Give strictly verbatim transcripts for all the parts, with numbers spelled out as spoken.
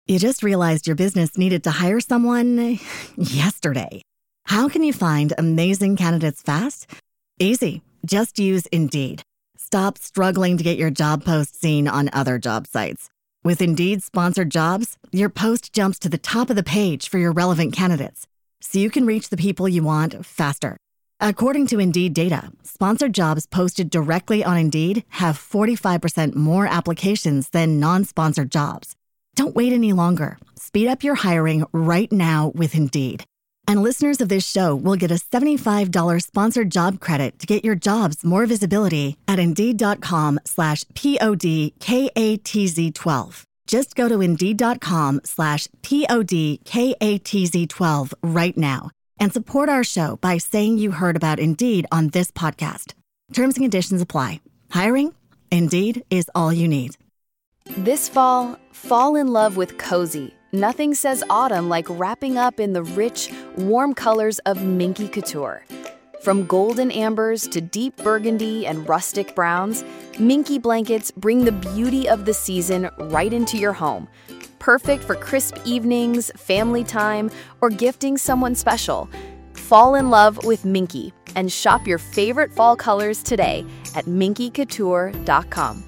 You just realized your business needed to hire someone yesterday. How can you find amazing candidates fast? Easy. Just use Indeed. Stop struggling to get your job post seen on other job sites. With Indeed sponsored jobs, your post jumps to the top of the page for your relevant candidates, so you can reach the people you want faster. According to Indeed data, sponsored jobs posted directly on Indeed have forty-five percent more applications than non-sponsored jobs. Don't wait any longer. Speed up your hiring right now with Indeed. And listeners of this show will get a seventy-five dollars sponsored job credit to get your jobs more visibility at Indeed.com slash P-O-D-K-A-T-Z-12. Just go to Indeed.com slash P-O-D-K-A-T-Z-12 right now and support our show by saying you heard about Indeed on this podcast. Terms and conditions apply. Hiring? Indeed is all you need. This fall, fall in love with cozy. Nothing says autumn like wrapping up in the rich, warm colors of Minky Couture. From golden ambers to deep burgundy and rustic browns, Minky blankets bring the beauty of the season right into your home. Perfect for crisp evenings, family time, or gifting someone special. Fall in love with Minky and shop your favorite fall colors today at minky couture dot com.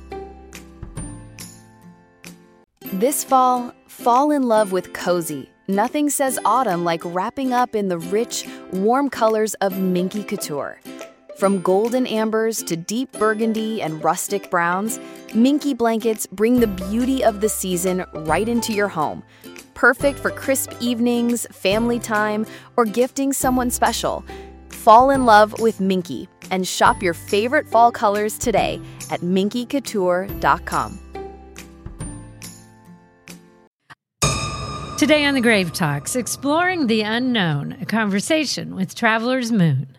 This fall, fall in love with cozy. Nothing says autumn like wrapping up in the rich, warm colors of Minky Couture. From golden ambers to deep burgundy and rustic browns, Minky blankets bring the beauty of the season right into your home. Perfect for crisp evenings, family time, or gifting someone special. Fall in love with Minky and shop your favorite fall colors today at minky couture dot com. Today on The Grave Talks, exploring the unknown, a conversation with Traveler's Moon.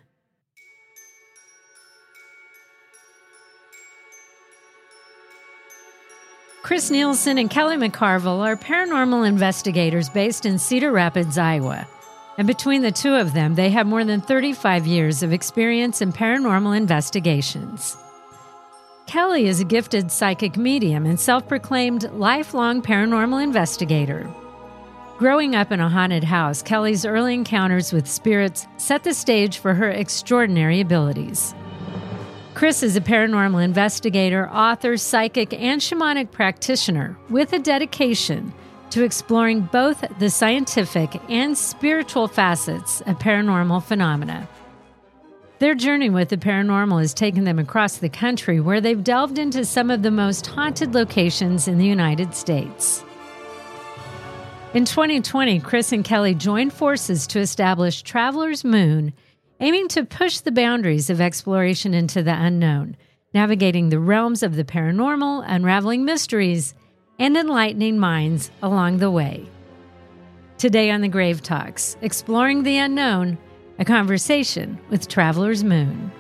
Chris Nielsen and Kelly McCarville are paranormal investigators based in Cedar Rapids, Iowa. And between the two of them, they have more than thirty-five years of experience in paranormal investigations. Kelly is a gifted psychic medium and self-proclaimed lifelong paranormal investigator. Growing up in a haunted house, Kelly's early encounters with spirits set the stage for her extraordinary abilities. Chris is a paranormal investigator, author, psychic, and shamanic practitioner with a dedication to exploring both the scientific and spiritual facets of paranormal phenomena. Their journey with the paranormal has taken them across the country, where they've delved into some of the most haunted locations in the United States. In twenty twenty, Chris and Kelly joined forces to establish Traveler's Moon, aiming to push the boundaries of exploration into the unknown, navigating the realms of the paranormal, unraveling mysteries, and enlightening minds along the way. Today on The Grave Talks, exploring the unknown, a conversation with Traveler's Moon.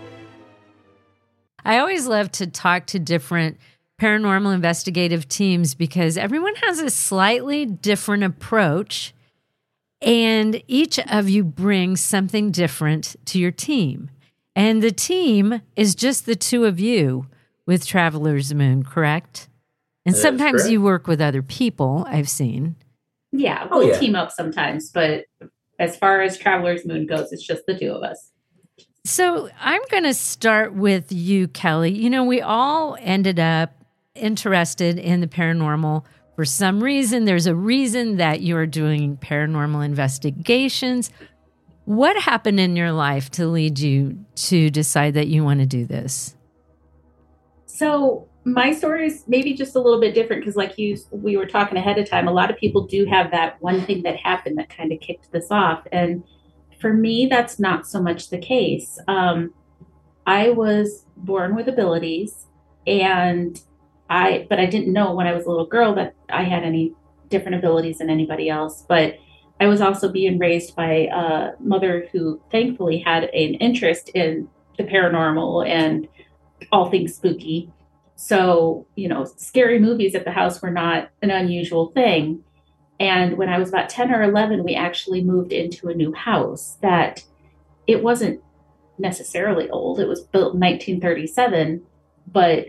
I always love to talk to different paranormal investigative teams because everyone has a slightly different approach, and each of you brings something different to your team. And the team is just the two of you with Traveler's Moon, correct? And That sometimes you work with other people, I've seen. Yeah, Oh, we'll yeah. team up sometimes, but as far as Traveler's Moon goes, it's just the two of us. So I'm going to start with you, Kelly. You know, we all ended up interested in the paranormal for some reason. There's a reason that you're doing paranormal investigations. What happened in your life to lead you to decide that you want to do this? So my story is maybe just a little bit different because like you, we were talking ahead of time, a lot of people do have that one thing that happened that kind of kicked this off. And for me, that's not so much the case. Um, I was born with abilities, and I, but I didn't know when I was a little girl that I had any different abilities than anybody else. But I was also being raised by a mother who thankfully had an interest in the paranormal and all things spooky. So, you know, scary movies at the house were not an unusual thing. And when I was about ten or eleven, we actually moved into a new house that it wasn't necessarily old. It was built in nineteen thirty-seven, but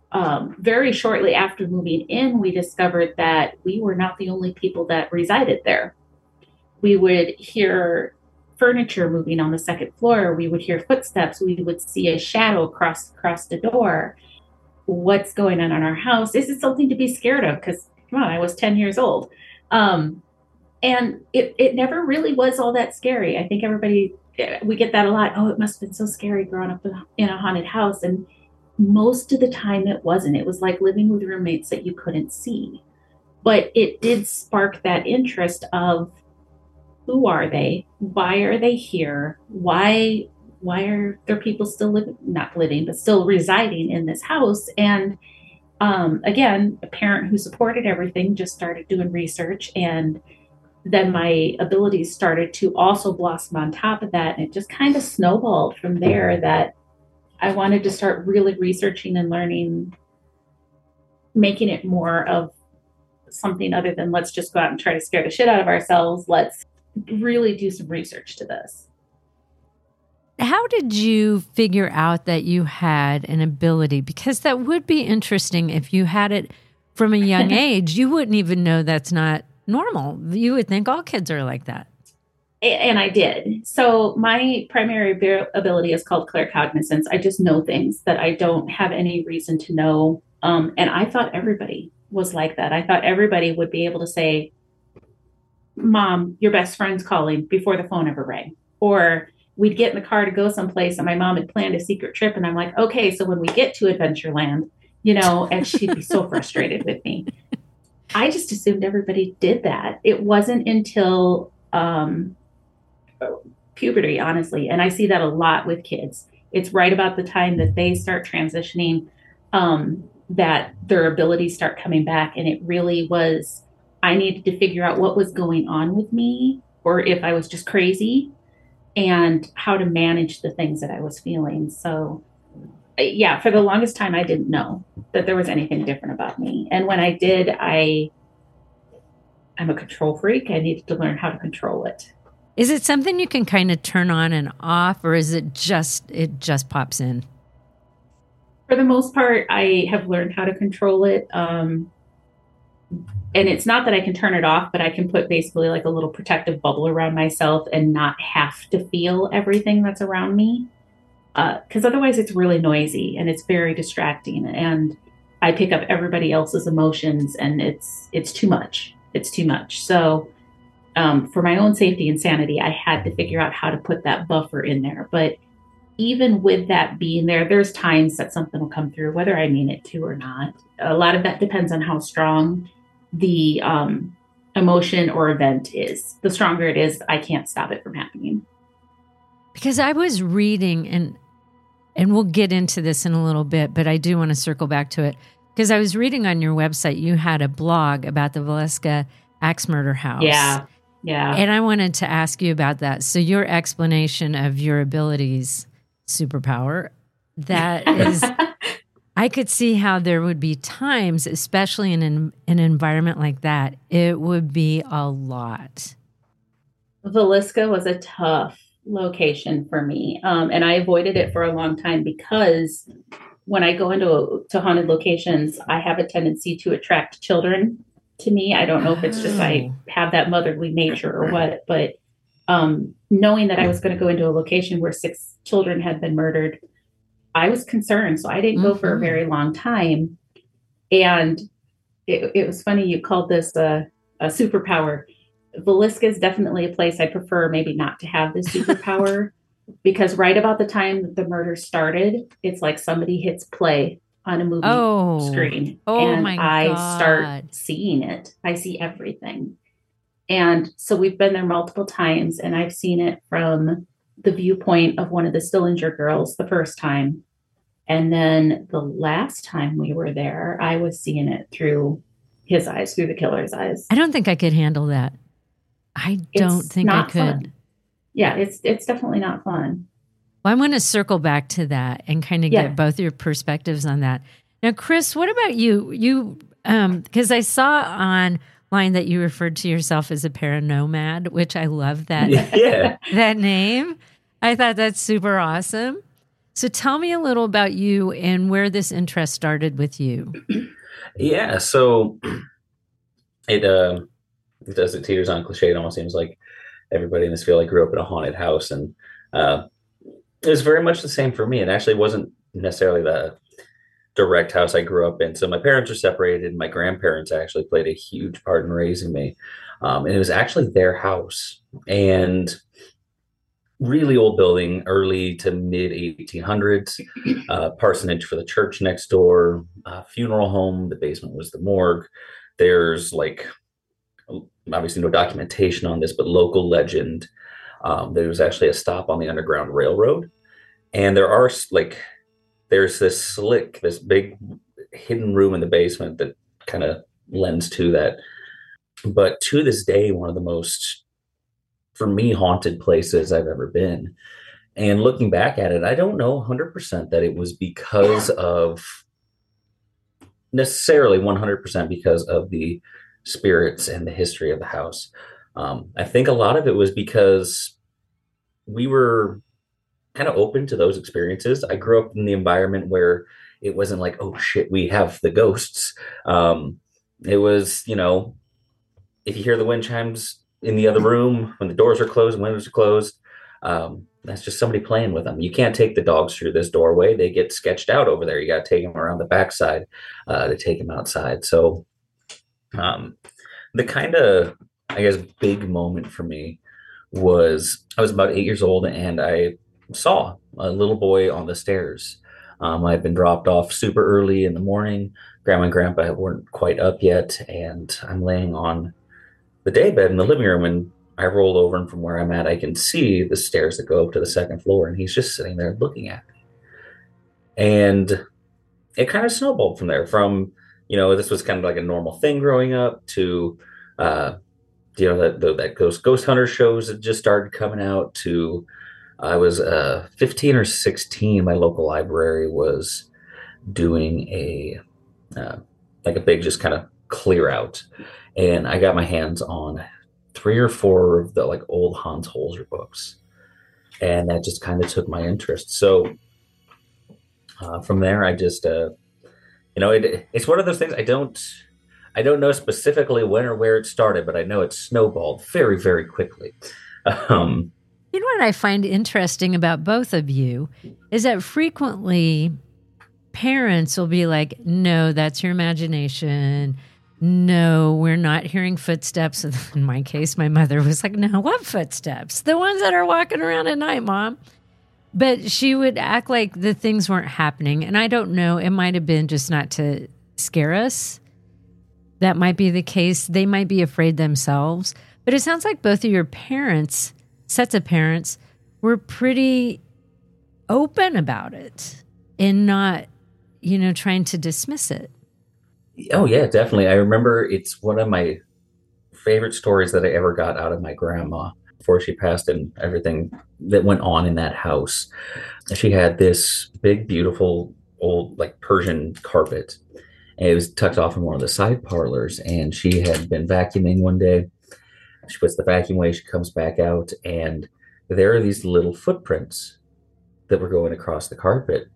um, very shortly after moving in, we discovered that we were not the only people that resided there. We would hear furniture moving on the second floor. We would hear footsteps. We would see a shadow cross across the door. What's going on in our house? Is it something to be scared of? Because, come on, I was ten years old. Um, and it, it never really was all that scary. I think everybody, we get that a lot. Oh, it must have been so scary growing up in a haunted house. And most of the time it wasn't. It was like living with roommates that you couldn't see. But it did spark that interest of, who are they? Why are they here? Why why are there people still living, not living, but still residing in this house? And um, again, a parent who supported everything just started doing research, and then my abilities started to also blossom on top of that. And it just kind of snowballed from there that I wanted to start really researching and learning, making it more of something other than let's just go out and try to scare the shit out of ourselves. Let's really do some research to this. How did you figure out that you had an ability? Because that would be interesting if you had it from a young age. You wouldn't even know that's not normal. You would think all kids are like that. And I did. So my primary ability is called claircognizance. I just know things that I don't have any reason to know. Um, and I thought everybody was like that. I thought everybody would be able to say, Mom, your best friend's calling, before the phone ever rang. Or we'd get in the car to go someplace and my mom had planned a secret trip. And I'm like, okay, so when we get to Adventureland, you know, and she'd be so frustrated with me. I just assumed everybody did that. It wasn't until um, puberty, honestly. And I see that a lot with kids. It's right about the time that they start transitioning, um, that their abilities start coming back. And it really was, I needed to figure out what was going on with me, or if I was just crazy, and how to manage the things that I was feeling. So yeah, for the longest time, I didn't know that there was anything different about me. And when I did, I, I'm a control freak. I needed to learn how to control it. Is it something you can kind of turn on and off, or is it just, it just pops in? For the most part, I have learned how to control it. Um, and it's not that I can turn it off, but I can put basically like a little protective bubble around myself and not have to feel everything that's around me. Because uh, otherwise it's really noisy and it's very distracting, and I pick up everybody else's emotions, and it's it's too much. It's too much. So um, for my own safety and sanity, I had to figure out how to put that buffer in there. But even with that being there, there's times that something will come through, whether I mean it to or not. A lot of that depends on how strong the um, emotion or event is. The stronger it is, I can't stop it from happening. Because I was reading, and and we'll get into this in a little bit, but I do want to circle back to it. Because I was reading on your website, you had a blog about the Villisca Axe Murder House. Yeah, yeah. And I wanted to ask you about that. So your explanation of your abilities, superpower, that is, I could see how there would be times, especially in an, an environment like that, it would be a lot. Villisca was a tough location for me. Um, and I avoided it for a long time because when I go into to haunted locations, I have a tendency to attract children to me. I don't know if it's just I have that motherly nature or what, but um, knowing that I was going to go into a location where six children had been murdered, I was concerned. So I didn't go mm-hmm. for a very long time. And it, it was funny, you called this a, a superpower. Villisca is definitely a place I prefer maybe not to have this superpower because right about the time that the murder started, it's like somebody hits play on a movie oh. screen oh, and my I God. start seeing it. I see everything. And so we've been there multiple times, and I've seen it from the viewpoint of one of the Stillinger girls the first time. And then the last time we were there, I was seeing it through his eyes, through the killer's eyes. I don't think I could handle that. I don't it's think I could. Fun. Yeah, it's it's definitely not fun. Well, I'm going to circle back to that and kind of yeah. get both your perspectives on that. Now, Chris, what about you? You, um, because I saw online that you referred to yourself as a paranomad, which I love that yeah. that name. I thought that's super awesome. So tell me a little about you and where this interest started with you. Yeah, so it uh, it does it teeters on cliche. It almost seems like everybody in this field like grew up in a haunted house, and uh, it was very much the same for me. It actually wasn't necessarily the direct house I grew up in. So my parents were separated. My grandparents actually played a huge part in raising me, um, and it was actually their house, and really old building, early to mid eighteen hundreds, uh, parsonage for the church next door, uh, funeral home. The basement was the morgue. There's like, obviously no documentation on this, but local legend. Um, there was actually a stop on the Underground Railroad. And there are like, there's this slick, this big hidden room in the basement that kind of lends to that. But to this day, one of the most, for me, haunted places I've ever been. And looking back at it, I don't know one hundred percent that it was because of necessarily one hundred percent because of the spirits and the history of the house. Um, I think a lot of it was because we were kind of open to those experiences. I grew up in the environment where it wasn't like, oh shit, we have the ghosts. Um, it was, you know, if you hear the wind chimes in the other room, when the doors are closed, windows are closed, um, that's just somebody playing with them. You can't take the dogs through this doorway. They get sketched out over there. You got to take them around the backside uh, to take them outside. So um, the kind of, I guess, big moment for me was I was about eight years old and I saw a little boy on the stairs. Um, I'd been dropped off super early in the morning. Grandma and Grandpa weren't quite up yet, and I'm laying on the daybed in the living room, and I roll over, and from where I'm at, I can see the stairs that go up to the second floor, and he's just sitting there looking at me. And it kind of snowballed from there. From, you know, this was kind of like a normal thing growing up to, uh, you know, that that ghost ghost hunter shows that just started coming out. To I was uh, fifteen or sixteen. My local library was doing a uh, like a big just kind of clear out. And I got my hands on three or four of the like old Hans Holzer books. And that just kind of took my interest. So uh, from there, I just, uh, you know, it, it's one of those things I don't, I don't know specifically when or where it started, but I know it snowballed very, very quickly. Um, you know what I find interesting about both of you is that frequently parents will be like, no, that's your imagination. No, we're not hearing footsteps. In my case, my mother was like, no, what footsteps? The ones that are walking around at night, Mom. But she would act like the things weren't happening. And I don't know, it might have been just not to scare us. That might be the case. They might be afraid themselves. But it sounds like both of your parents, sets of parents, were pretty open about it and not, you know, trying to dismiss it. Oh, yeah, definitely. I remember it's one of my favorite stories that I ever got out of my grandma before she passed, and everything that went on in that house. She had this big, beautiful, old, like Persian carpet, and it was tucked off in one of the side parlors. And she had been vacuuming one day. She puts the vacuum away, she comes back out, and there are these little footprints that were going across the carpet.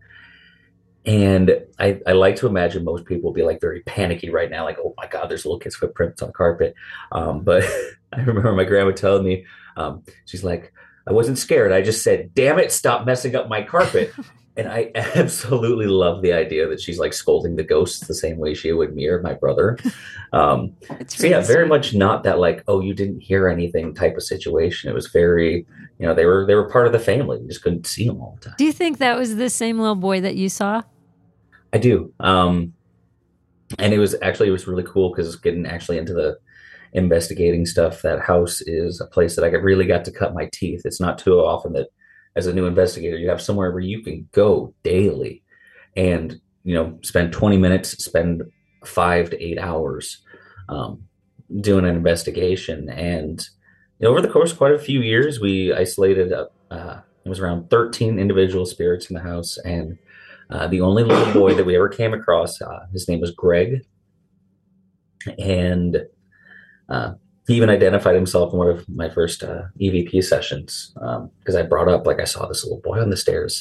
And I, I like to imagine most people will be like very panicky right now, like, oh my God, there's little kids' footprints on the carpet. Um, but I remember my grandma telling me, um, she's like, I wasn't scared. I just said, damn it, stop messing up my carpet. And I absolutely love the idea that she's like scolding the ghosts the same way she would me or my brother. Um, so yeah, very much not that like, oh, you didn't hear anything type of situation. It was very, you know, they were they were part of the family. You just couldn't see them all the time. Do you think that was the same little boy that you saw? I do. Um, and it was actually, it was really cool because getting actually into the investigating stuff, that house is a place that I really got to cut my teeth. It's not too often that as a new investigator, you have somewhere where you can go daily and, you know, spend twenty minutes, spend five to eight hours um, doing an investigation. And you know, over the course of quite a few years, we isolated, uh, uh, it was around thirteen individual spirits in the house. And Uh, the only little boy that we ever came across, uh, his name was Greg. And uh, he even identified himself in one of my first uh, E V P sessions because um, I brought up, like, I saw this little boy on the stairs.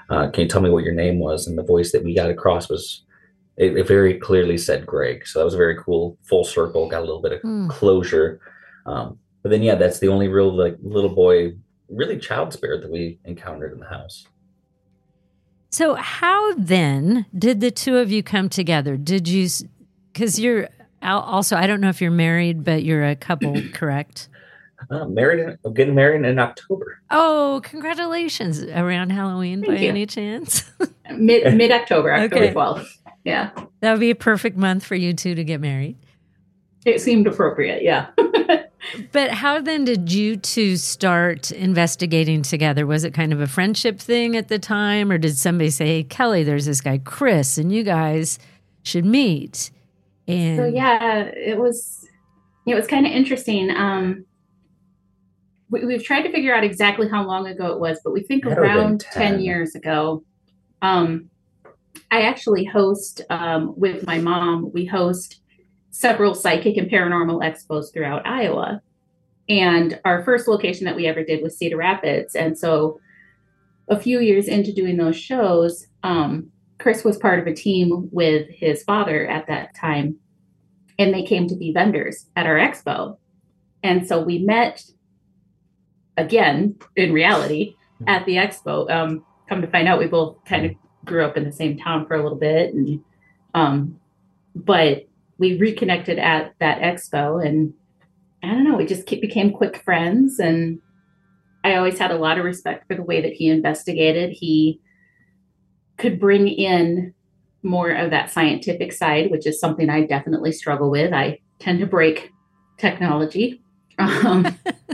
uh, can you tell me what your name was? And the voice that we got across was, it, it very clearly said Greg. So that was very cool. Full circle, got a little bit of mm. closure. Um, but then, yeah, that's the only real like little boy, really child spirit that we encountered in the house. So how then did the two of you come together? Did you, because you're also, I don't know if you're married, but you're a couple, correct? Uh, married, I'm getting married in October. Oh, congratulations! Around Halloween, Thank by you. any chance? Mid mid October, October Okay. twelfth. Yeah, that would be a perfect month for you two to get married. It seemed appropriate. Yeah. But how then did you two start investigating together? Was it kind of a friendship thing at the time, or did somebody say, "Hey, Kelly, there's this guy Chris, and you guys should meet"? And so yeah, it was it was kind of interesting. Um, we, we've tried to figure out exactly how long ago it was, but we think around ten years ago. Um, I actually host um, with my mom. We host several psychic and paranormal expos throughout Iowa. And our first location that we ever did was Cedar Rapids. And so a few years into doing those shows, um, Chris was part of a team with his father at that time. And they came to be vendors at our expo. And so we met again, in reality, at the expo. Um, come to find out, we both kind of grew up in the same town for a little bit. And um, but we reconnected at that expo, and I don't know, we just became quick friends. And I always had a lot of respect for the way that he investigated. He could bring in more of that scientific side, which is something I definitely struggle with. I tend to break technology. Um,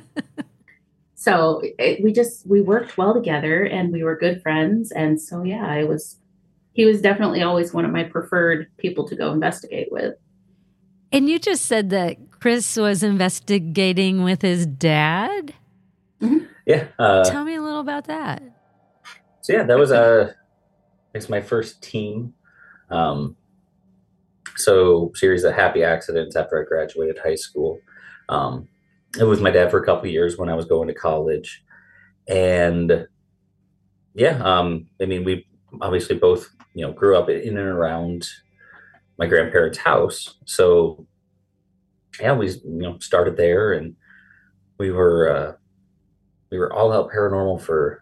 so it, we just, we worked well together and we were good friends. And so, yeah, I was, he was definitely always one of my preferred people to go investigate with. And you just said that Chris was investigating with his dad? Mm-hmm. Yeah. Uh, Tell me a little about that. So yeah, that was uh, it's my first team. Um, so series of happy accidents after I graduated high school. Um, it was my dad for a couple of years when I was going to college. And yeah, um, I mean, we obviously both, you know, grew up in and around my grandparents' house. So yeah, we, you know, started there, and we were, uh, we were all out paranormal for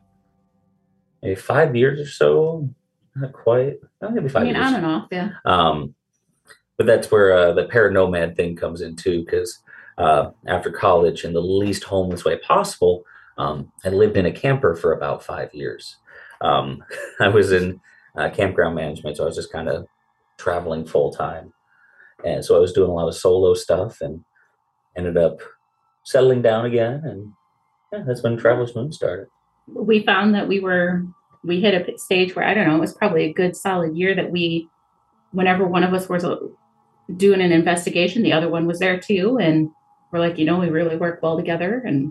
maybe five years or so. Not quite, maybe five I mean, years. on and off, yeah. Um, but that's where uh, the paranomad thing comes in too, because uh, after college, in the least homeless way possible, um, I lived in a camper for about five years. Um, I was in uh, campground management, so I was just kind of traveling full time. And so I was doing a lot of solo stuff and ended up settling down again. And yeah, that's when Traveler's Moon started. We found that we were, we hit a stage where, I don't know, it was probably a good solid year that we, whenever one of us was doing an investigation, the other one was there too. And we're like, you know, we really work well together. And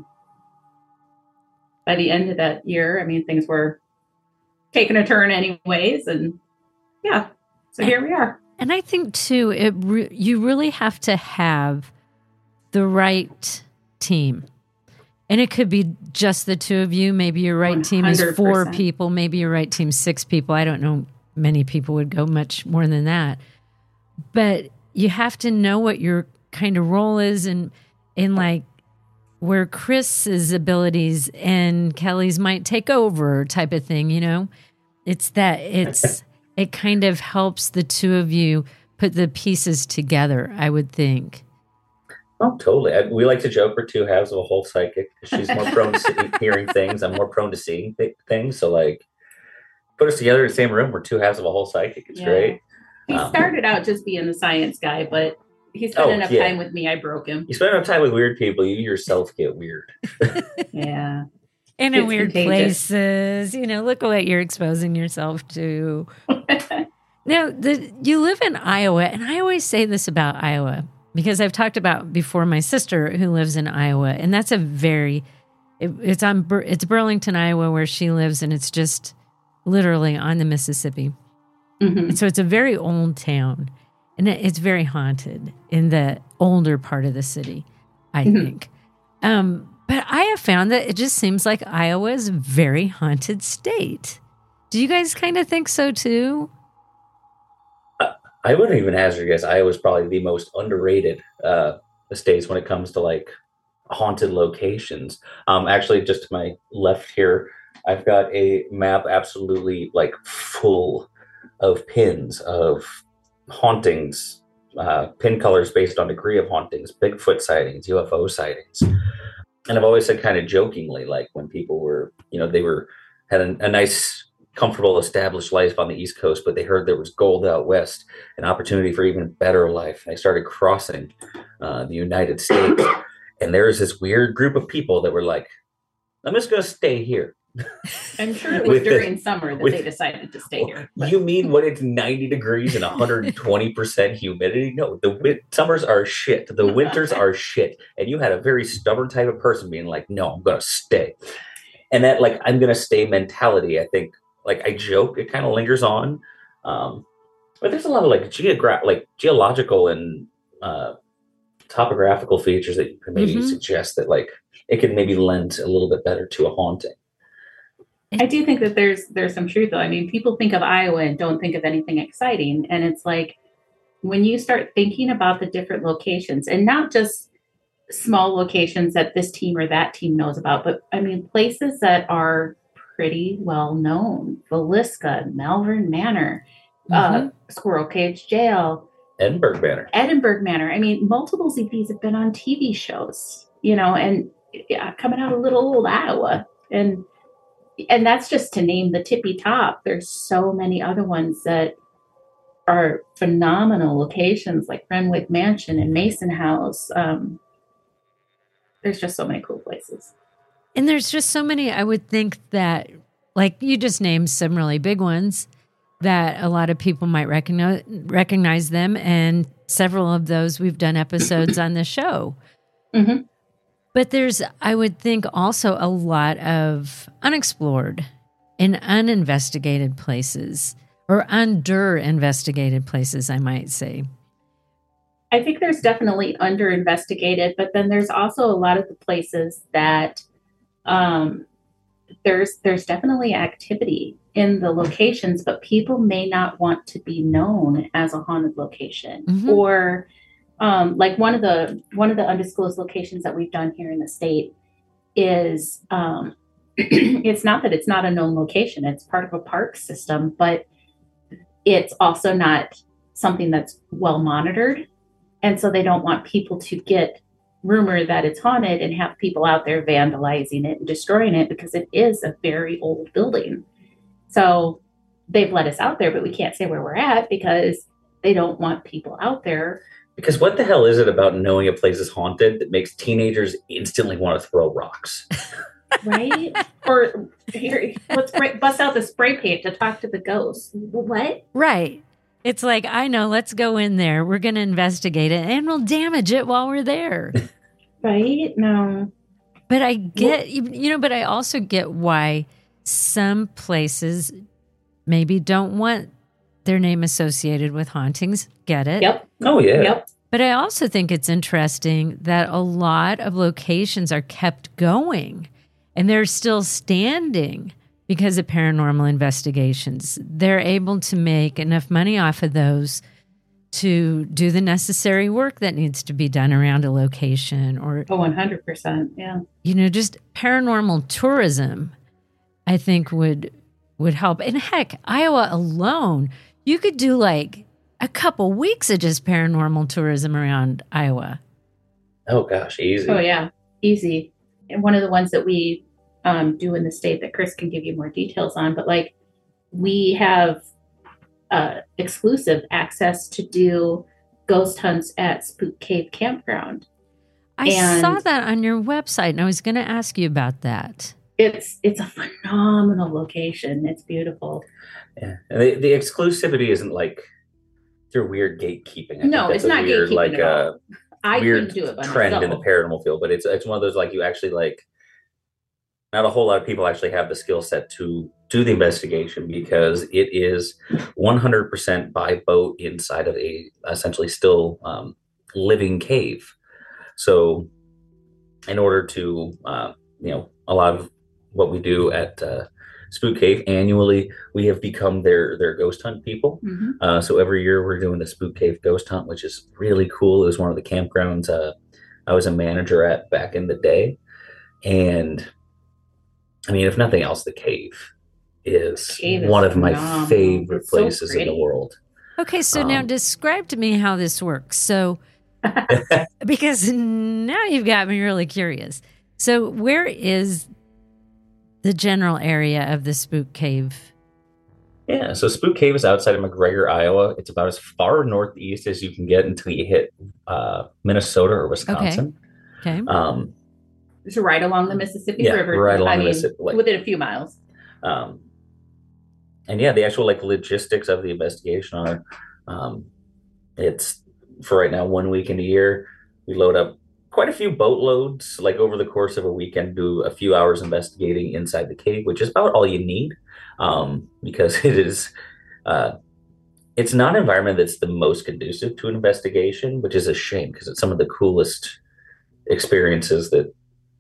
by the end of that year, I mean, things were taking a turn anyways. And yeah, so here we are. And I think too, it re- you really have to have the right team. And it could be just the two of you. Maybe your right team is four people. Maybe your right team six people. I don't know. Many people would go much more than that. But you have to know what your kind of role is, and and like where Chris's abilities and Kelly's might take over type of thing. You know, it's that it's it kind of helps the two of you put the pieces together, I would think. Oh, totally. I, we like to joke we're two halves of a whole psychic. She's more prone to see, hearing things. I'm more prone to seeing th- things. So, like, put us together in the same room. We're two halves of a whole psychic. It's yeah. great. He um, started out just being the science guy, but he spent oh, enough yeah. time with me. I broke him. You spend enough time with weird people, you yourself get weird. Yeah. And in weird contagious. places. You know, look what you're exposing yourself to. Now, the, you live in Iowa, and I always say this about Iowa, because I've talked about before my sister who lives in Iowa, and that's a very, it, it's on, it's Burlington, Iowa, where she lives, and it's just literally on the Mississippi. Mm-hmm. And so it's a very old town, and it's very haunted in the older part of the city, I mm-hmm. think. Um, but I have found that it just seems like Iowa is a very haunted state. Do you guys kind of think so too? I, I wouldn't even hazard a guess. Iowa is probably the most underrated uh, states when it comes to like haunted locations. Um, actually, just to my left here, I've got a map absolutely like full of pins of hauntings, uh, pin colors based on degree of hauntings, Bigfoot sightings, U F O sightings. And I've always said kind of jokingly, like when people were, you know, they were had a, a nice, comfortable, established life on the East Coast, but they heard there was gold out west, an opportunity for even better life. And they started crossing uh, the United States. And there's this weird group of people that were like, I'm just going to stay here. I'm sure it was during the, summer that with, they decided to stay here. But. You mean when it's ninety degrees and one hundred twenty percent humidity? No, the win- summers are shit. The winters are shit. And you had a very stubborn type of person being like, no, I'm going to stay. And that like, I'm going to stay mentality, I think, like I joke, it kind of lingers on. Um, but there's a lot of like geogra- like geological and uh, topographical features that you can maybe mm-hmm. suggest that like it could maybe lend a little bit better to a haunting. I do think that there's there's some truth though. I mean, people think of Iowa and don't think of anything exciting. And it's like when you start thinking about the different locations and not just small locations that this team or that team knows about, but I mean, places that are pretty well known. Villisca, Malvern Manor, mm-hmm. uh, Squirrel Cage Jail, Edinburgh Manor. Edinburgh Manor. I mean, multiple Z Ps have been on T V shows, you know, and yeah, coming out of little old Iowa. And and that's just to name the tippy top. There's so many other ones that are phenomenal locations like Renwick Mansion and Mason House. Um, there's just so many cool places. And there's just so many, I would think that, like you just named some really big ones that a lot of people might recognize, recognize them. And several of those we've done episodes on the show. Mm-hmm. But there's, I would think, also a lot of unexplored and uninvestigated places, or under-investigated places, I might say. I think there's definitely under-investigated, but then there's also a lot of the places that um, there's there's definitely activity in the locations, but people may not want to be known as a haunted location, mm-hmm. or Um, like one of the one of the undisclosed locations that we've done here in the state is um, it's not that it's not a known location. It's part of a park system, but it's also not something that's well monitored. And so they don't want people to get rumor that it's haunted and have people out there vandalizing it and destroying it because it is a very old building. So they've let us out there, but we can't say where we're at because they don't want people out there. Because what the hell is it about knowing a place is haunted that makes teenagers instantly want to throw rocks? Right? Or here, let's break, bust out the spray paint to talk to the ghosts. What? Right. It's like, I know, let's go in there. We're going to investigate it and we'll damage it while we're there. Right? No. But I get, well, you know, but I also get why some places maybe don't want their name associated with hauntings. Get it? Yep. Oh, yeah. Yep. But I also think it's interesting that a lot of locations are kept going and they're still standing because of paranormal investigations. They're able to make enough money off of those to do the necessary work that needs to be done around a location. Or oh, one hundred percent. Yeah. You know, just paranormal tourism, I think would would help. And heck, Iowa alone, you could do like a couple weeks of just paranormal tourism around Iowa. Oh, gosh, easy. Oh, yeah, easy. And one of the ones that we um, do in the state that Chris can give you more details on, but like we have uh, exclusive access to do ghost hunts at Spook Cave Campground. I and saw that on your website, and I was going to ask you about that. It's it's a phenomenal location. It's beautiful. Yeah, and the, the exclusivity isn't like through weird gatekeeping. I no, it's not weird, gatekeeping like, at all. Uh, I weird do it by trend myself. in the paranormal field, but it's it's one of those like you actually like. Not a whole lot of people actually have the skill set to do the investigation because it is one hundred percent by boat inside of a essentially still um, living cave. So, in order to uh, you know, a lot of what we do at uh, Spook Cave. Annually, we have become their their ghost hunt people. Mm-hmm. Uh, so every year we're doing the Spook Cave ghost hunt, which is really cool. It was one of the campgrounds uh, I was a manager at back in the day. And I mean, if nothing else, the cave is Cave is one of my phenomenal. favorite It's so places in the pretty. world. Okay, so now Um, describe to me how this works. So, because now you've got me really curious. So, where is the general area of the Spook Cave? Yeah, so Spook Cave is outside of McGregor, Iowa. It's about as far northeast as you can get until you hit uh, Minnesota or Wisconsin. Okay. Um, It's right along the Mississippi Yeah, River. right along I the mean, Mississippi, like- within a few miles. um, and yeah, the actual like logistics of the investigation are, um, it's for right now one weekend a year. We load up quite a few boatloads, like over the course of a weekend, do a few hours investigating inside the cave, which is about all you need, um, because it is, uh, it's not an environment that's the most conducive to an investigation, which is a shame because it's some of the coolest experiences that,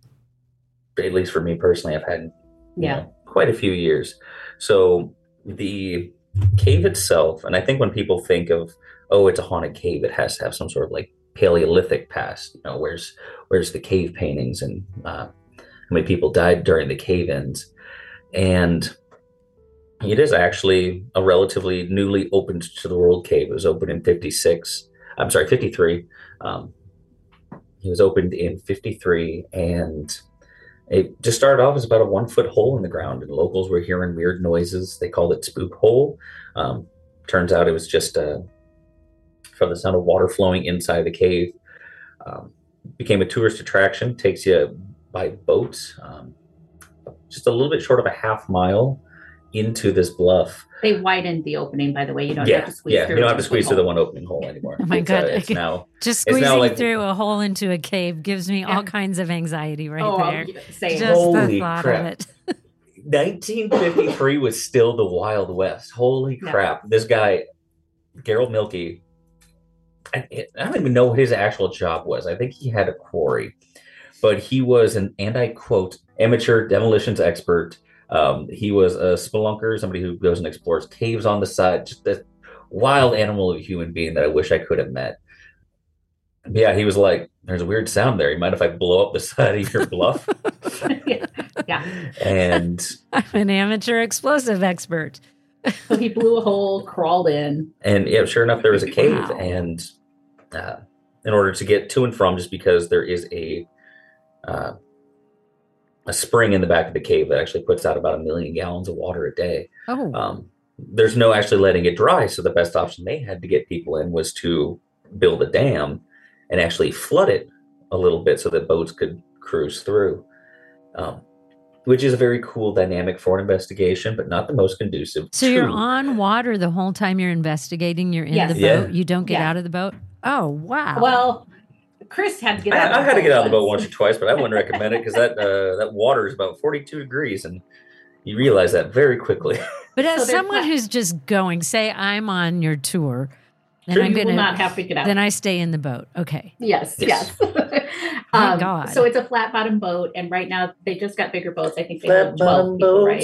at least for me personally, I've had you Yeah. know, quite a few years. So the cave itself, and I think when people think of, oh, it's a haunted cave, it has to have some sort of like Paleolithic past. You know, where's where's the cave paintings and uh, how many people died during the cave-ins? And it is actually a relatively newly opened to the world cave. It was opened in fifty-six. I'm sorry, fifty-three. Um, it was opened in fifty-three, and it just started off as about a one foot hole in the ground, and locals were hearing weird noises. They called it Spook Hole. Um, turns out it was just uh, from the sound of water flowing inside the cave. Um, became a tourist attraction, takes you by boat, um, just a little bit short of a half mile into this bluff. They widened the opening, by the way. You don't yeah, have to squeeze yeah, through. you don't have it. to squeeze through the one opening hole anymore. Oh my it's, God, uh, I it's can- now Just It's now squeezing like- through a hole into a cave gives me all kinds of anxiety right Oh, there. I'll say Just Holy the thought crap. of it. nineteen fifty-three was still the Wild West. Holy Yeah. crap. This guy, Gerald Milky, I, I don't even know what his actual job was. I think he had a quarry, but he was an, and I quote, amateur demolitions expert. Um, he was a spelunker, somebody who goes and explores caves on the side, just a wild animal of a human being that I wish I could have met. Yeah, he was like, there's a weird sound there. You mind if I blow up the side of your bluff? yeah. yeah. And I'm an amateur explosive expert. So he blew a hole, crawled in. And yeah, sure enough, there was a cave. Wow. And uh, in order to get to and from, just because there is a uh, a spring in the back of the cave that actually puts out about a million gallons of water a day. Oh, Um, there's no actually letting it dry. So the best option they had to get people in was to build a dam and actually flood it a little bit so that boats could cruise through. Um, which is a very cool dynamic for an investigation, but not the most conducive. so you're to- on water the whole time you're investigating. You're in Yes. the Yeah. boat. You don't get Yeah. out of the boat. Oh, wow. Well, Chris had to get out. I, I had to get out of the boat once. once or twice, but I wouldn't recommend it because that uh, that water is about forty-two degrees, and you realize that very quickly. but as so there's someone not- who's just going, say I'm on your tour, and Sure, I'm You gonna will not have to get out. then I stay in the boat. Okay. Yes, Yes. yes. My um, God. So it's a flat bottom boat, and right now they just got bigger boats. I think they have twelve people, right?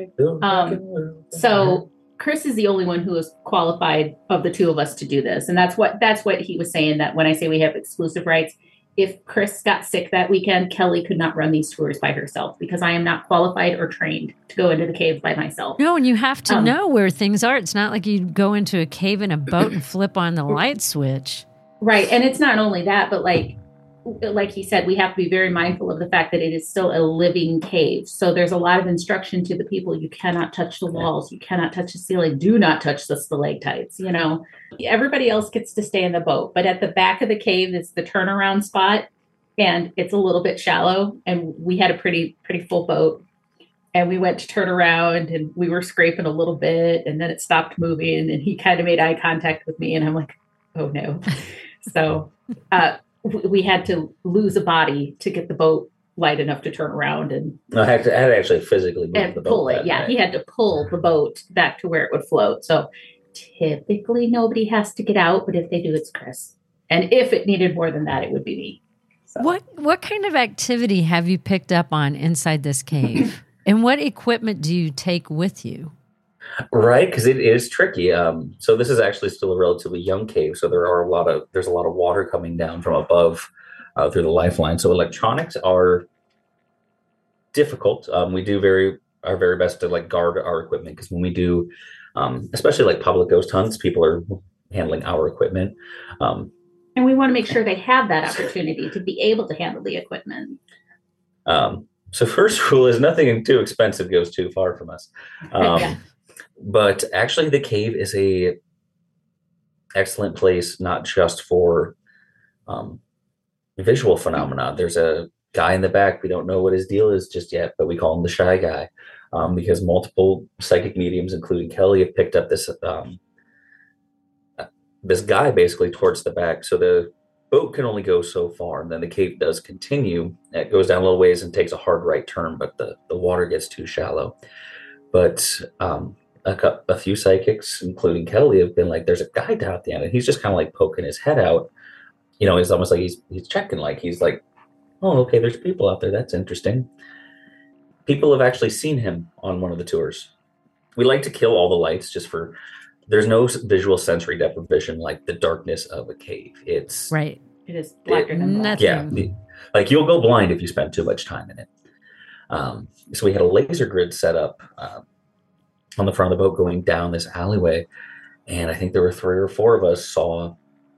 Um, So Chris is the only one who is qualified of the two of us to do this, and that's what that's what he was saying. That when I say we have exclusive rights, if Chris got sick that weekend, Kelly could not run these tours by herself because I am not qualified or trained to go into the cave by myself. No, and you have to Um, know where things are. It's not like you go into a cave in a boat and flip on the light switch. Right. And it's not only that, but like like he said, we have to be very mindful of the fact that it is still a living cave. So there's a lot of instruction to the people. You cannot touch the walls. You cannot touch the ceiling. Do not touch the stalactites. You know, everybody else gets to stay in the boat. But at the back of the cave is the turnaround spot. And it's a little bit shallow. And we had a pretty, pretty full boat. And we went to turn around and we were scraping a little bit. And then it stopped moving. And he kind of made eye contact with me. And I'm like, oh no. So, uh, we had to lose a body to get the boat light enough to turn around and, No, I had to, I had to actually physically move and the boat. pull it. that Yeah, night. he had to pull the boat back to where it would float. So typically nobody has to get out, but if they do, it's Chris. And if it needed more than that, it would be me. So, What what kind of activity have you picked up on inside this cave? And what equipment do you take with you? Right, because it is tricky. Um, so this is actually still a relatively young cave, so there are a lot of there's a lot of water coming down from above uh, through the lifeline. So electronics are difficult. Um, we do very our very best to like guard our equipment because when we do, um, especially like public ghost hunts, people are handling our equipment. Um, and we want to make sure they have that opportunity to be able to handle the equipment. Um, so first rule is nothing too expensive goes too far from us. Um, Yeah. But actually, the cave is a excellent place, not just for um, visual phenomena. There's a guy in the back. We don't know what his deal is just yet, but we call him the shy guy um, because multiple psychic mediums, including Kelly, have picked up this um, this guy basically towards the back. So the boat can only go so far, and then the cave does continue. It goes down a little ways and takes a hard right turn, but the, the water gets too shallow. But um, A, a few psychics, including Kelly, have been like, there's a guy down at the end, and he's just kind of like poking his head out. You know, he's almost like he's he's checking, like he's like, oh, okay, there's people out there. That's interesting. People have actually seen him on one of the tours. We like to kill all the lights just for, there's no visual sensory deprivation like the darkness of a cave. It's right. It is blacker it, than black. Yeah, the, like you'll go blind if you spend too much time in it. Um, so we had a laser grid set up. Uh, on the front of the boat going down this alleyway. And I think there were three or four of us saw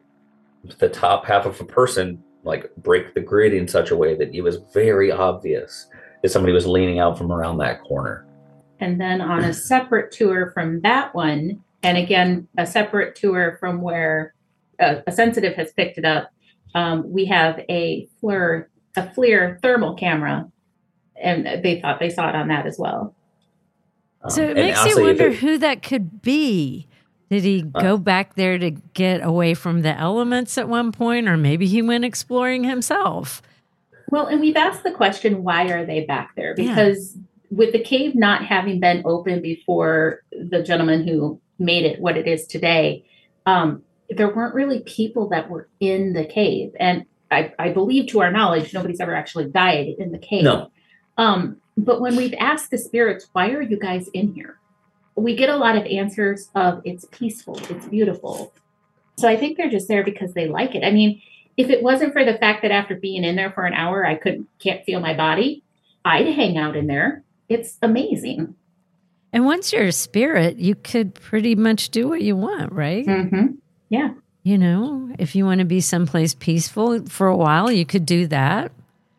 the top half of a person like break the grid in such a way that it was very obvious that somebody was leaning out from around that corner. And then on a separate tour from that one, and again, a separate tour from where a, a sensitive has picked it up, um, we have a FLIR, a FLIR thermal camera, and they thought they saw it on that as well. So it Um, makes you honestly, if wonder it- who that could be. Did he go back there to get away from the elements at one point, or maybe he went exploring himself? Well, and we've asked the question, why are they back there? Yeah. Because with the cave not having been open before the gentleman who made it what it is today, um, there weren't really people that were in the cave. And I, I believe, to our knowledge, nobody's ever actually died in the cave. No. Um, but when we've asked the spirits, why are you guys in here? We get a lot of answers of it's peaceful, it's beautiful. So I think they're just there because they like it. I mean, if it wasn't for the fact that after being in there for an hour, I couldn't, can't feel my body, I'd hang out in there. It's amazing. And once you're a spirit, you could pretty much do what you want, right? Mm-hmm. Yeah. You know, if you want to be someplace peaceful for a while, you could do that.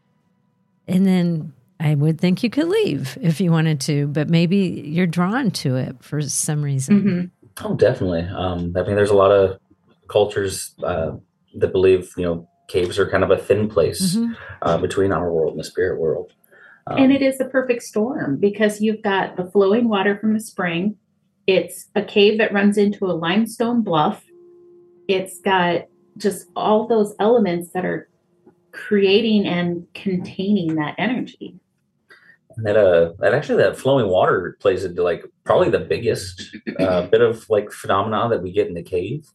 And then I would think you could leave if you wanted to, but maybe you're drawn to it for some reason. Mm-hmm. Oh, definitely. Um, I mean, there's a lot of cultures uh, that believe, you know, caves are kind of a thin place Mhm. uh, between our world and the spirit world. Um, And it is the perfect storm because you've got the flowing water from the spring. It's a cave that runs into a limestone bluff. It's got just all those elements that are creating and containing that energy. And that uh that actually that flowing water plays into like probably the biggest uh, bit of like phenomena that we get in the cave.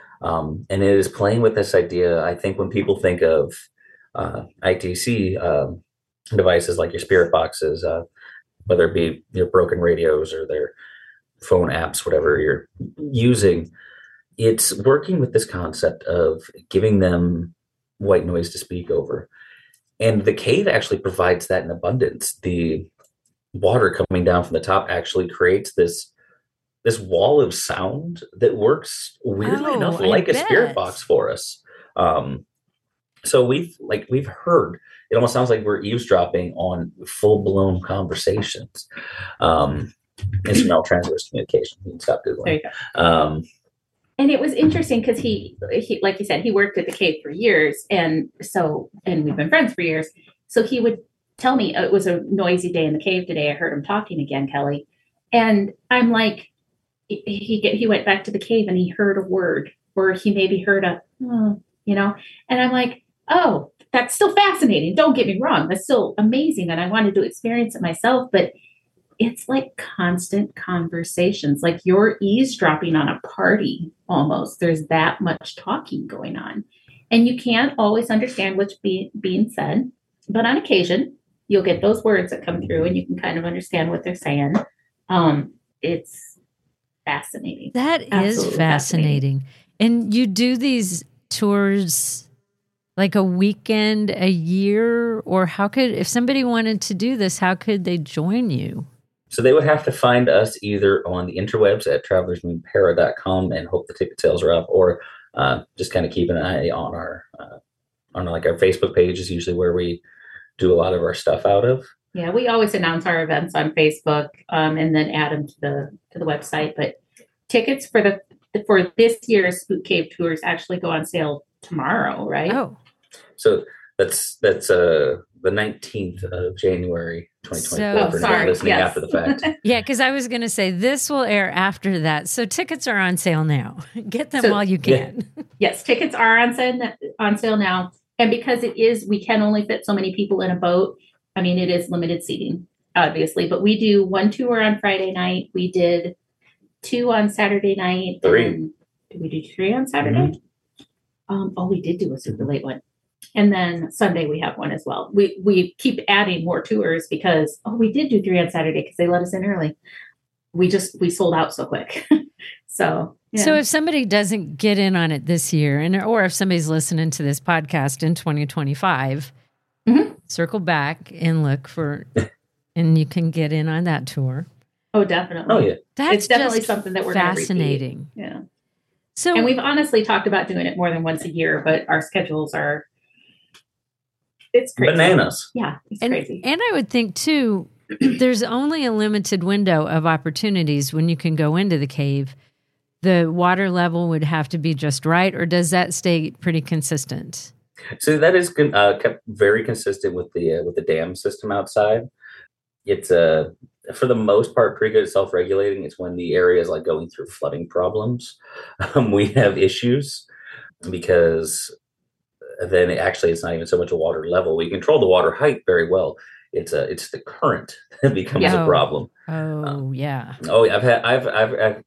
Um, and it is playing with this idea. I think when people think of uh, I T C um, devices like your spirit boxes, uh, whether it be your broken radios or their phone apps, whatever you're using, it's working with this concept of giving them white noise to speak over. And the cave actually provides that in abundance. The water coming down from the top actually creates this this wall of sound that works weirdly Oh, enough I like a bet. spirit box for us. Um, so we've like we've heard it almost sounds like we're eavesdropping on full blown conversations. Um, instrumental transverse communication. You can stop There googling. you go. Um, And it was interesting because he, he, like you said, he worked at the cave for years. And so, and we've been friends for years. So he would tell me, it was a noisy day in the cave today. I heard him talking again, Kelly. And I'm like, he, he, he went back to the cave and he heard a word, or he maybe heard a, oh, you know, and I'm like, oh, that's still fascinating. Don't get me wrong. That's still amazing. And I wanted to experience it myself, but it's like constant conversations, like you're eavesdropping on a party almost. There's that much talking going on. And you can't always understand what's be, being said. But on occasion, you'll get those words that come through and you can kind of understand what they're saying. Um, it's fascinating. That is Absolutely fascinating. fascinating. And you do these tours like a weekend, a year, or how could, if somebody wanted to do this, how could they join you? So they would have to find us either on the interwebs at travelers moon para dot com and hope the ticket sales are up, or uh, just kind of keep an eye on our, uh, on like our Facebook page is usually where we do a lot of our stuff out of. Yeah, we always announce our events on Facebook um, and then add them to the to the website. But tickets for the for this year's Spook Cave tours actually go on sale tomorrow, right? Oh, So that's that's uh, the nineteenth of January, twenty twenty-four. So- for Oh, sorry, anyone listening yes. after the fact. yeah, because I was going to say this will air after that. So tickets are on sale now. Get them So- while you can. Yes, tickets are on sale on sale now, and because it is, we can only fit so many people in a boat. I mean, it is limited seating, obviously, but we do one tour on Friday night. We did two on Saturday night. Three. And did we do three on Saturday? Um, oh, we did do a super late one. And then Sunday we have one as well. We we keep adding more tours because, oh, we did do three on Saturday because they let us in early. We just, we sold out so quick. so, yeah. So if somebody doesn't get in on it this year, and or if somebody's listening to this podcast in twenty twenty-five, Mhm. circle back and look for, and you can get in on that tour. Oh, definitely. Oh yeah. That's It's definitely just something that we're gonna repeat. fascinating. Yeah. So And we've honestly talked about doing it more than once a year, but our schedules are, it's crazy. Bananas. Yeah, it's and, crazy. and I would think too, there's only a limited window of opportunities when you can go into the cave. The water level would have to be just right, or does that stay pretty consistent? So that is con- uh, kept very consistent with the uh, with the dam system outside. It's uh, for the most part pretty good at self-regulating. It's when the area is like going through flooding problems, um, we have issues because then it actually it's not even so much a water level. We control the water height very well. It's a it's the current that becomes Yeah. a problem. Oh, Um, yeah. Oh, I've had I've I've, I've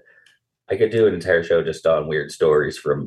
I could do an entire show just on weird stories from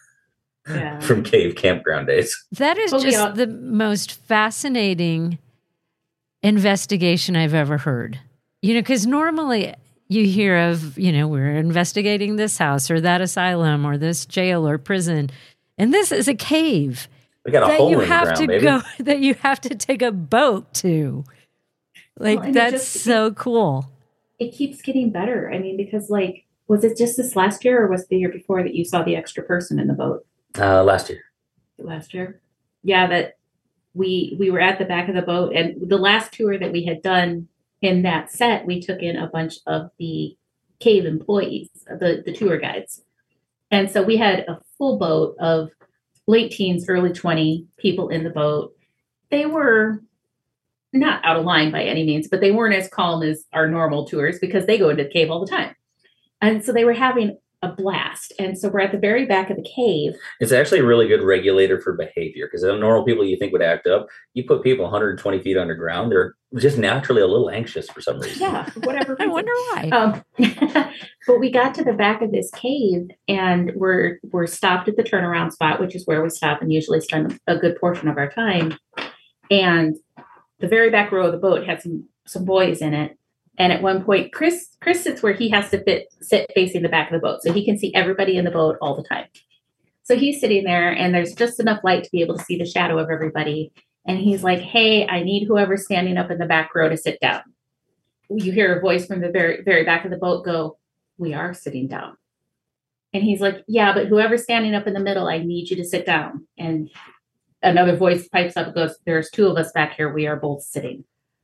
Yeah. from cave campground days. That is Well, we just all- the most fascinating investigation I've ever heard. You know, because normally you hear of, you know, we're investigating this house or that asylum or this jail or prison. And this is a cave We got a that hole you in the have ground, to baby. go, that you have to take a boat to. Like, Well, and it that's just- so cool. It keeps getting better. I mean, because like, was it just this last year or was it the year before that you saw the extra person in the boat? Uh, last year. Last year? Yeah, that we we were at the back of the boat, and the last tour that we had done in that set, we took in a bunch of the cave employees, the the tour guides. And so we had a full boat of late teens, early twenty people in the boat. They were not out of line by any means, but they weren't as calm as our normal tours because they go into the cave all the time. And so they were having a blast. And so we're at the very back of the cave. It's actually a really good regulator for behavior because the normal people you think would act up, you put people one hundred twenty feet underground, they're just naturally a little anxious for some reason. Yeah, for whatever I reason. wonder why. Um, but we got to the back of this cave and we're we're stopped at the turnaround spot, which is where we stop and usually spend a good portion of our time. And the very back row of the boat had some some boys in it. And at one point, Chris Chris sits where he has to fit sit facing the back of the boat, so he can see everybody in the boat all the time. So he's sitting there, and there's just enough light to be able to see the shadow of everybody. And he's like, "Hey, I need whoever's standing up in the back row to sit down." You hear a voice from the very very back of the boat go, "We are sitting down." And he's like, "Yeah, but whoever's standing up in the middle, I need you to sit down." And another voice pipes up and goes, "There's two of us back here. We are both sitting."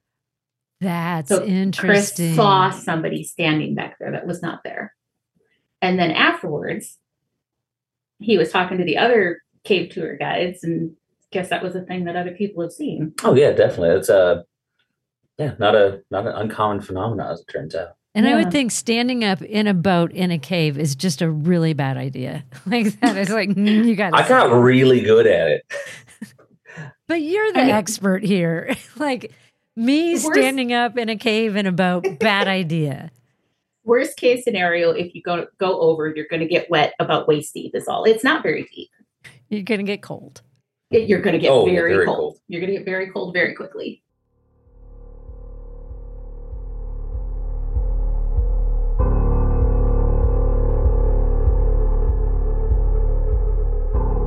That's So interesting. Chris saw somebody standing back there that was not there. And then afterwards, he was talking to the other cave tour guides, and guess that was a thing that other people have seen. Oh yeah, definitely. It's a yeah, not a not an uncommon phenomenon as it turns out. And I Yeah. would think standing up in a boat in a cave is just a really bad idea. Like that is like mm, you got. I got really good at it. But you're the I mean- expert here. Like me Worst- standing up in a cave in a boat, bad idea. Worst case scenario, if you go go over, you're going to get wet about waist deep. Is all. It's not very deep. You're gonna get cold. It- you're going to get Oh, yeah, very, very cold. cold. You're going to get very cold very quickly.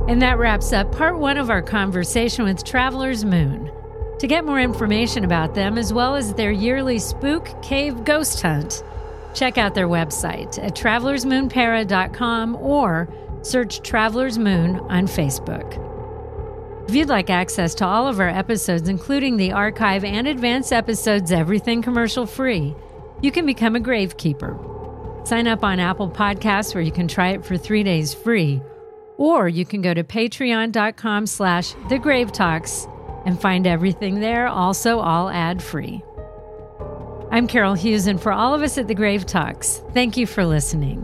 And that wraps up part one of our conversation with Traveler's Moon. To get more information about them, as well as their yearly Spook Cave Ghost Hunt, check out their website at travelers moon para dot com or search Traveler's Moon on Facebook. If you'd like access to all of our episodes, including the archive and advanced episodes, everything commercial free, you can become a Gravekeeper. Sign up on Apple Podcasts, where you can try it for three days free, or you can go to patreon.com slash the Grave Talks and find everything there, also all ad-free. I'm Carol Hughes, and for all of us at the Grave Talks, thank you for listening.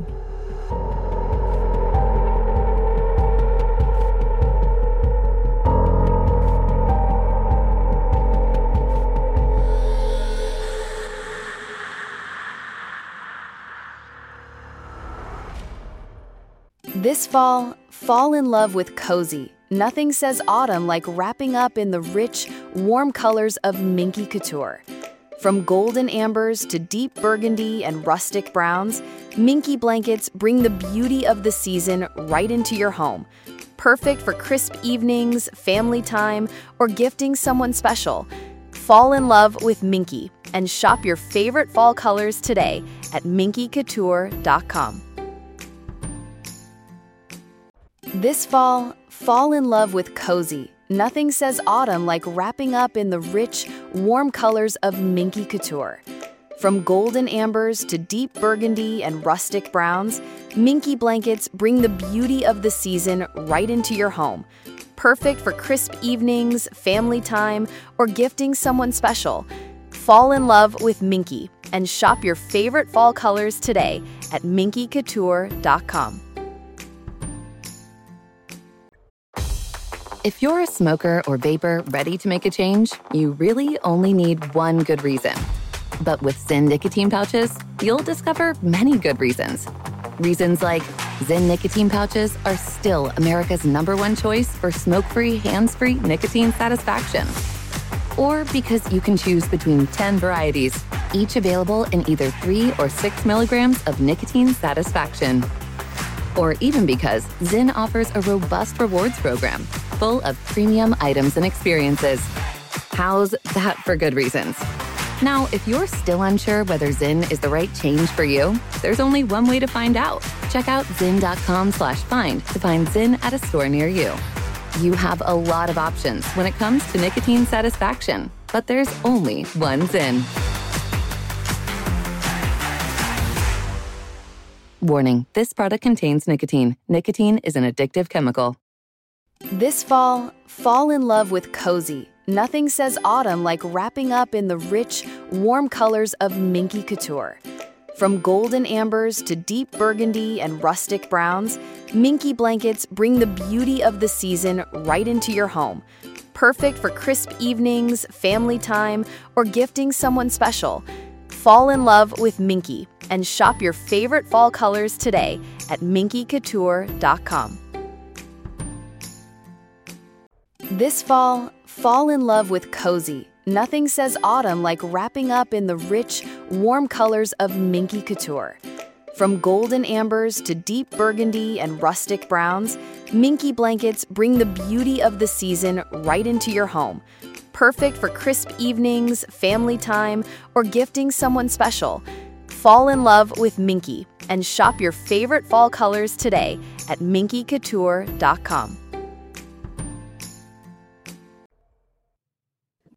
This fall, fall in love with cozy. Nothing says autumn like wrapping up in the rich, warm colors of Minky Couture. From golden ambers to deep burgundy and rustic browns, Minky blankets bring the beauty of the season right into your home. Perfect for crisp evenings, family time, or gifting someone special. Fall in love with Minky and shop your favorite fall colors today at minky couture dot com. This fall, fall in love with cozy. Nothing says autumn like wrapping up in the rich, warm colors of Minky Couture. From golden ambers to deep burgundy and rustic browns, Minky blankets bring the beauty of the season right into your home. Perfect for crisp evenings, family time, or gifting someone special. Fall in love with Minky and shop your favorite fall colors today at minky couture dot com. If you're a smoker or vapor ready to make a change, you really only need one good reason. But with Zyn nicotine pouches, you'll discover many good reasons. Reasons like Zyn nicotine pouches are still America's number one choice for smoke-free, hands-free nicotine satisfaction. Or because you can choose between ten varieties, each available in either three or six milligrams of nicotine satisfaction. Or even because Zyn offers a robust rewards program full of premium items and experiences. How's that for good reasons? Now, if you're still unsure whether Zyn is the right change for you, there's only one way to find out. Check out zyn.com slash find to find Zyn at a store near you. You have a lot of options when it comes to nicotine satisfaction, but there's only one Zyn. Warning, this product contains nicotine. Nicotine is an addictive chemical. This fall, fall in love with cozy. Nothing says autumn like wrapping up in the rich, warm colors of Minky Couture. From golden ambers to deep burgundy and rustic browns, Minky blankets bring the beauty of the season right into your home. Perfect for crisp evenings, family time, or gifting someone special. Fall in love with Minky and shop your favorite fall colors today at minky couture dot com. This fall, fall in love with cozy. Nothing says autumn like wrapping up in the rich, warm colors of Minky Couture. From golden ambers to deep burgundy and rustic browns, Minky blankets bring the beauty of the season right into your home. Perfect for crisp evenings, family time, or gifting someone special. Fall in love with Minky and shop your favorite fall colors today at minky couture dot com.